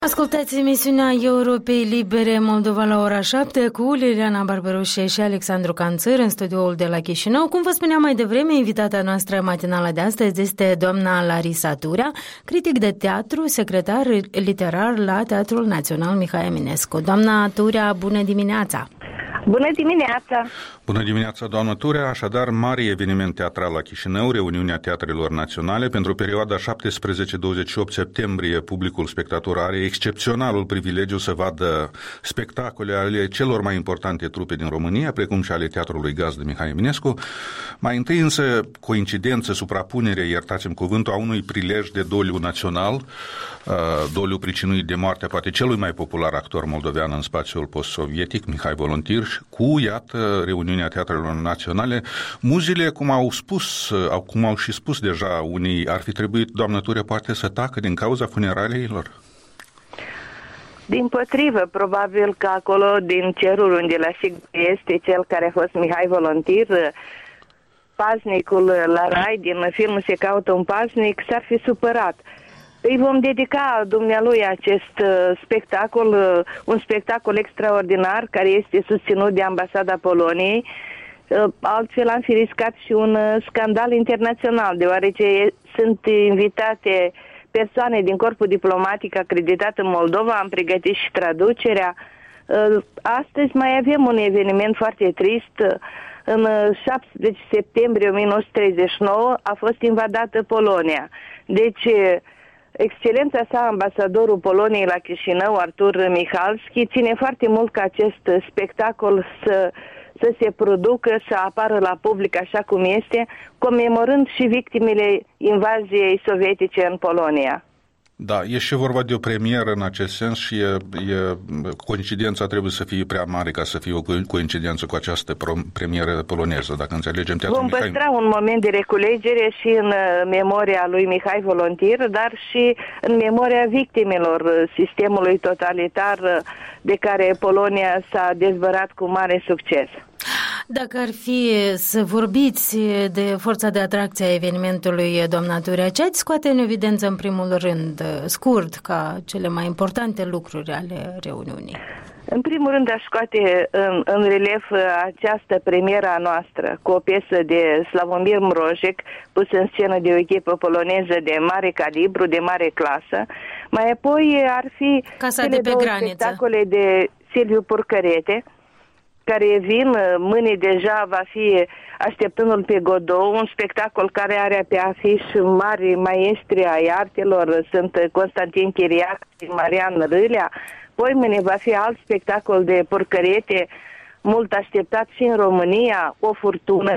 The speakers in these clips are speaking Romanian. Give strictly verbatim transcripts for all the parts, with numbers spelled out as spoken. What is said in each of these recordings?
Ascultați emisiunea Europei Libere Moldova la ora șapte cu Liliana Barbaroșe și Alexandru Canțăr în studioul de la Chișinău. Cum vă spuneam mai devreme, invitata noastră matinală de astăzi este doamna Larisa Turea, critic de teatru, secretar literar la Teatrul Național Mihai Eminescu. Doamna Turea, bună dimineața! Bună dimineața! Bună dimineața, doamnă Turea! Așadar, mare eveniment teatral la Chișinău, reuniunea teatrelor naționale. Pentru perioada șaptesprezece douăzeci și opt septembrie, publicul spectator are excepționalul privilegiu să vadă spectacole ale celor mai importante trupe din România, precum și ale Teatrului Gazdă Mihai Eminescu. Mai întâi însă, coincidență, suprapunere, iertați-mi cuvântul, a unui prilej de doliu național, doliu pricinuit de moartea poate celui mai popular actor moldovean în spațiul post-sovietic, Mihai Volontir, cu, iată, reuniunea teatrelor naționale. Muzile, cum au spus, cum au și spus deja unii, ar fi trebuit, doamnă Turea, poate să tacă din cauza funeraliilor? Dimpotrivă, probabil că acolo, din cerul unde la sigur este cel care a fost Mihai Volontir, paznicul la Rai din filmul Se caută un paznic, s-ar fi supărat. Îi vom dedica dumnealui acest uh, spectacol, uh, un spectacol extraordinar care este susținut de Ambasada Poloniei. Uh, altfel am fi riscat și un uh, scandal internațional, deoarece sunt invitate persoane din corpul diplomatic acreditat în Moldova, am pregătit și traducerea. Uh, astăzi mai avem un eveniment foarte trist. În șaptesprezece septembrie o mie nouă sute treizeci și nouă a fost invadată Polonia. Deci Excelența sa, ambasadorul Poloniei la Chișinău, Artur Michalski, ține foarte mult ca acest spectacol să, să se producă, să apară la public așa cum este, comemorând și victimele invaziei sovietice în Polonia. Da, e și vorba de o premieră în acest sens și e, e, coincidența trebuie să fie prea mare ca să fie o coincidență cu această premieră poloneză, dacă înțelegem teatrul Vom Mihai. păstra un moment de reculegere și în memoria lui Mihai Volontir, dar și în memoria victimelor sistemului totalitar de care Polonia s-a dezbărat cu mare succes. Dacă ar fi să vorbiți de forța de atracție a evenimentului, doamna Turea, ce ați scoate în evidență în primul rând, scurt, ca cele mai importante lucruri ale reuniunii? În primul rând aș scoate în, în relief această premieră a noastră cu o piesă de Slavomir Mrozek, pusă în scenă de o echipă poloneză de mare calibru, de mare clasă. Mai apoi ar fi Casa cele de pe două graniță. spectacole de Silviu Purcărete, care vin, mâine deja va fi Așteptându-l pe Godot, un spectacol care are pe afiș mari maestri ai artelor, sunt Constantin Chiriac și Marian Râlea. Poi mâine va fi alt spectacol de Purcărete, mult așteptat și în România, O furtună,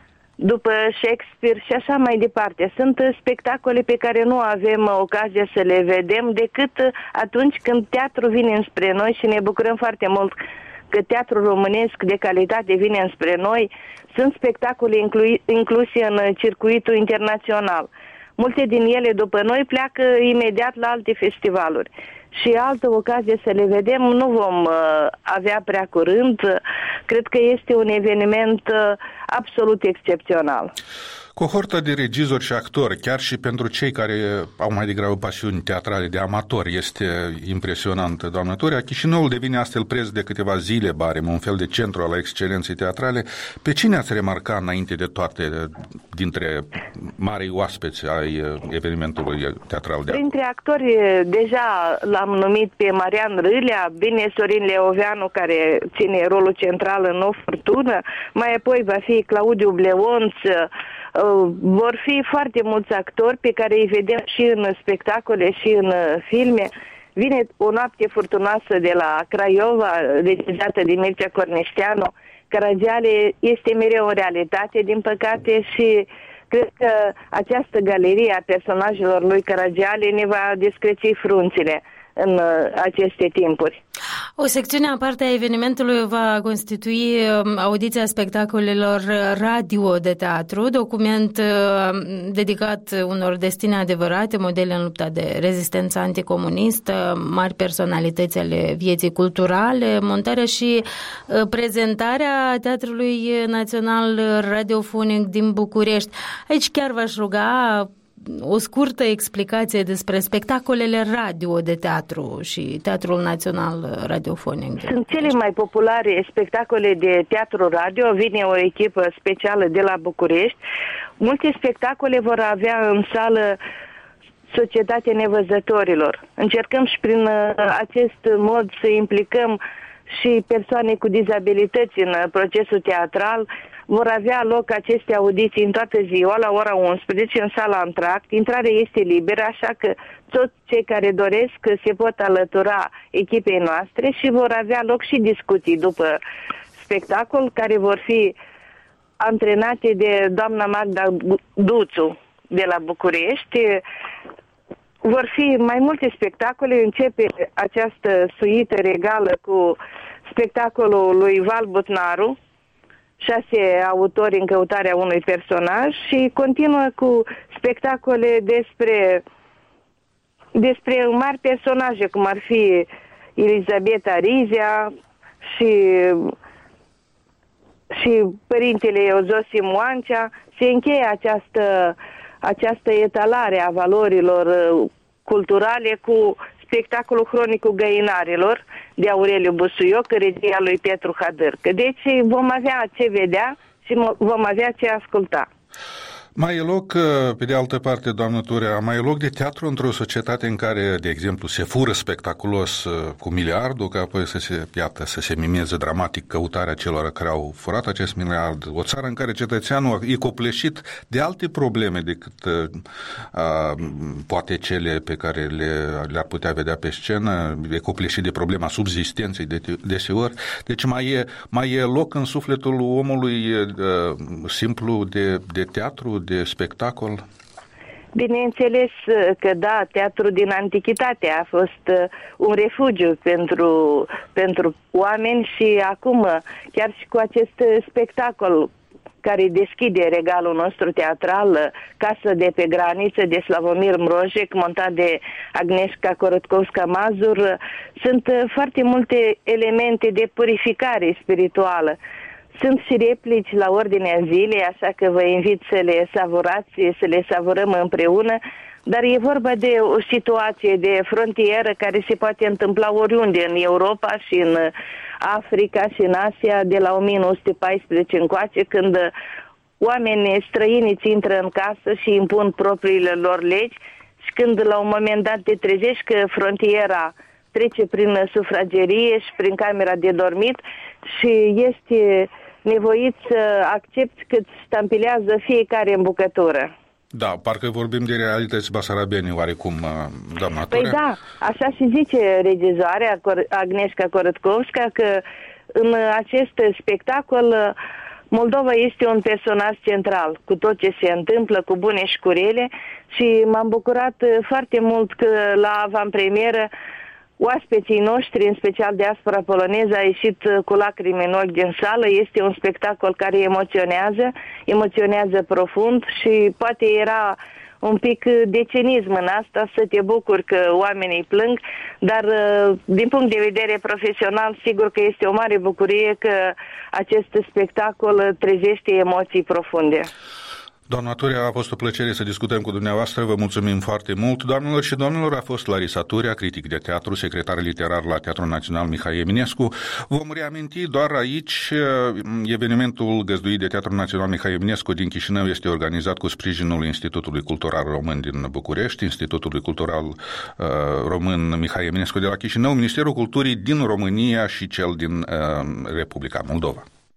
după Shakespeare și așa mai departe. Sunt spectacole pe care nu avem ocazia să le vedem decât atunci când teatrul vine înspre noi și ne bucurăm foarte mult că teatrul românesc de calitate vine înspre noi. Sunt spectacole inclu- incluse în circuitul internațional. Multe din ele după noi pleacă imediat la alte festivaluri. Și altă ocazie să le vedem nu vom uh, avea prea curând. Cred că este un eveniment uh, absolut excepțional. Cohorta de regizori și actori, chiar și pentru cei care au mai degrabă pasiuni teatrale de amatori, este impresionantă, doamnă Turea. Chișinăul devine astfel preț de câteva zile barem, un fel de centru al excelenței teatrale. Pe cine ați remarcat înainte de toate dintre marii oaspeți ai evenimentului teatral de Printre actori, deja l-am numit pe Marian Râlea, bine Sorin Leoveanu, care ține rolul central în O furtună, mai apoi va fi Claudiu Bleonț. Vor fi foarte mulți actori pe care îi vedem și în spectacole și în filme. Vine O noapte furtunoasă de la Craiova, regizată de Mircea Corneșteanu. Caragiale este mereu o realitate, din păcate, și cred că această galerie a personajelor lui Caragiale ne va descreți frunțile în aceste timpuri. O secțiune aparte a evenimentului va constitui audiția spectacolelor radio de teatru, document dedicat unor destine adevărate, modele în lupta de rezistență anticomunistă, mari personalități ale vieții culturale, montarea și prezentarea Teatrului Național Radiofonic din București. Aici chiar v-aș ruga o scurtă explicație despre spectacolele radio de teatru și Teatrul Național Radiofonic. Sunt cele mai populare spectacole de teatru radio. Vine o echipă specială de la București. Multe spectacole vor avea în sală Societatea Nevăzătorilor. Încercăm și prin acest mod să implicăm și persoane cu dizabilități în procesul teatral. Vor avea loc aceste audiții în toată ziua, la ora unsprezece, în sala Antract. Intrarea este liberă, așa că toți cei care doresc se pot alătura echipei noastre și vor avea loc și discuții după spectacol, care vor fi antrenate de doamna Magda Duțu de la București. Vor fi mai multe spectacole. Începe această suită regală cu spectacolul lui Val Butnaru, șase autori în căutarea unui personaj, și continuă cu spectacole despre, despre mari personaje, cum ar fi Elisabeta Rizea și, și părintele Eozosim Moancea. Se încheie această, această etalare a valorilor culturale cu spectacolul Hronicul Găinarilor de Aureliu Busuioc, regia lui Petru Hadârcă. Deci vom avea ce vedea și vom avea ce asculta. Mai e loc, pe de altă parte, doamnă Turea, mai e loc de teatru într-o societate în care, de exemplu, se fură spectaculos cu miliardul, ca apoi să se, iată, să se mimeze dramatic căutarea celor care au furat acest miliard. O țară în care cetățeanul e copleșit de alte probleme decât a, poate cele pe care le, le-ar putea vedea pe scenă, e copleșit de problema subzistenței de, deseori. Deci mai e, mai e loc în sufletul omului a, simplu de, de teatru, de spectacol? Bineînțeles că da, teatrul din antichitate a fost un refugiu pentru, pentru oameni și acum, chiar și cu acest spectacol care deschide regalul nostru teatral, Casă de pe graniță, de Slavomir Mrojec, montat de Agnieszka Korotkovska-Mazur, sunt foarte multe elemente de purificare spirituală. Sunt și replici la ordinea zilei, așa că vă invit să le savurați, să le savurăm împreună, dar e vorba de o situație de frontieră care se poate întâmpla oriunde, în Europa și în Africa și în Asia, de la o mie nouă sute paisprezece încoace, când oamenii străini îți intră în casă și impun propriile lor legi și când la un moment dat te trezești că frontiera trece prin sufragerie și prin camera de dormit și este nevoit să accepti că îți stampilează fiecare în bucătură. Da, parcă vorbim de realități basarabiene, oarecum, doamna Turea. Păi da, așa și zice regizoarea Agnieszka Korotkovska, că în acest spectacol Moldova este un personaj central, cu tot ce se întâmplă, cu bune și cu rele, și m-am bucurat foarte mult că la avantpremieră oaspeții noștri, în special diaspora poloneză, a ieșit cu lacrimi în ochi din sală. Este un spectacol care emoționează, emoționează profund și poate era un pic de cinism în asta, să te bucuri că oamenii plâng, dar din punct de vedere profesional, sigur că este o mare bucurie că acest spectacol trezește emoții profunde. Doamna Turea, a fost o plăcere să discutăm cu dumneavoastră, vă mulțumim foarte mult. Doamnelor și domnilor, a fost Larisa Turea, critic de teatru, secretar literar la Teatrul Național Mihai Eminescu. Vom reaminti doar aici, evenimentul găzduit de Teatrul Național Mihai Eminescu din Chișinău este organizat cu sprijinul Institutului Cultural Român din București, Institutului Cultural uh, Român Mihai Eminescu de la Chișinău, Ministerul Culturii din România și cel din uh, Republica Moldova.